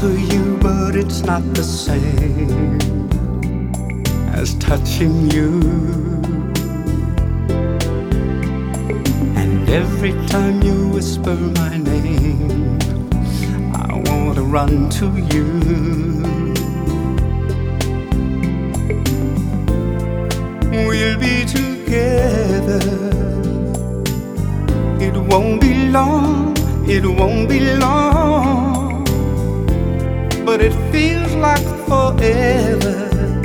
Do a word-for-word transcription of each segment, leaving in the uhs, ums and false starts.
to you, but it's not the same as touching you. And every time you whisper my name, I want to run to you. We'll be together. It won't be long, it won't be long, but it feels like forever.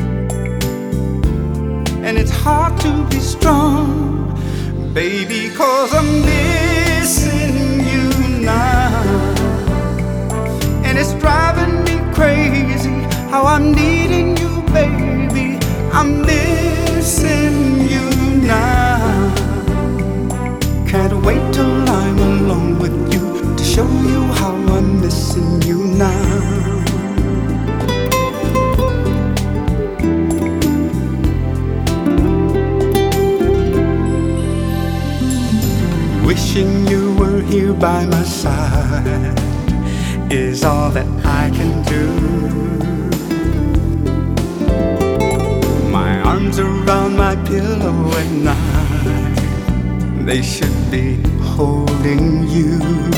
And it's hard to be strong, baby, 'cause I'm missing you now. And it's driving me crazy how I'm needing you, baby. I'm missing you now. Can't wait till I'm alone with you to show you how I'm missing you now. Wishing you were here by my side is all that I can do. My arms around my pillow at night, they should be holding you.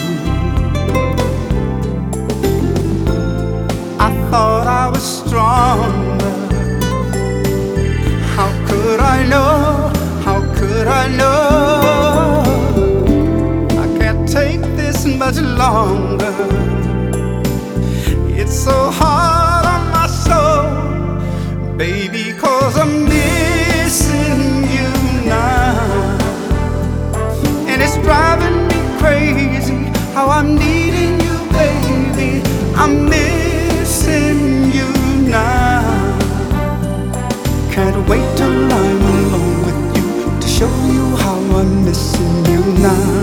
I thought I was stronger. How could I know? How could I know? I can't take this much longer. It's so hard on my soul, baby, 'cause I'm missing you now. And it's driving me crazy how I'm needing you, baby. I'm missing you now. Can't wait till I'm alone with you to show you how I'm missing you now.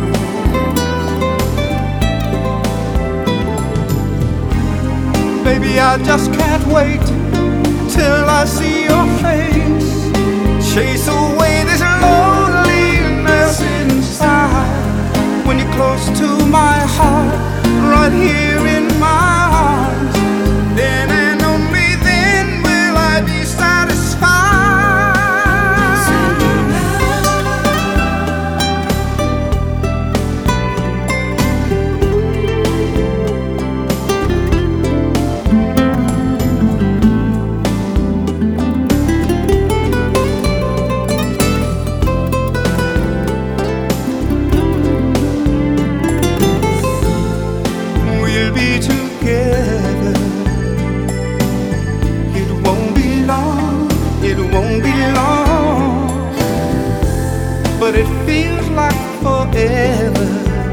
Baby, I just can't wait till I see your face. Chase away this loneliness inside. When you're close to my heart, right here in my arms, then and only then will I be satisfied. We'll be together. It won't be long, it won't be long, but it feels like forever.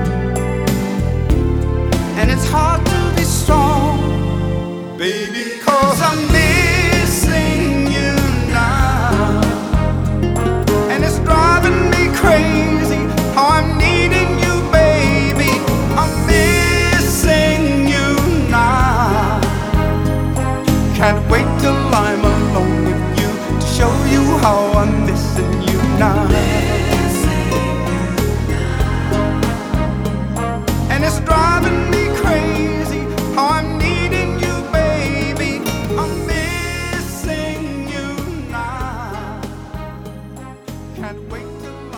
And it's hard to be strong, baby, 'cause I'm missing you now. And it's driving me crazy how I'm needing you, baby. I'm missing you now. Can't wait till I'm alone with you to show you how I'm missing you now. And it's driving me crazy how I'm needing you, baby. I'm missing you now. Can't wait till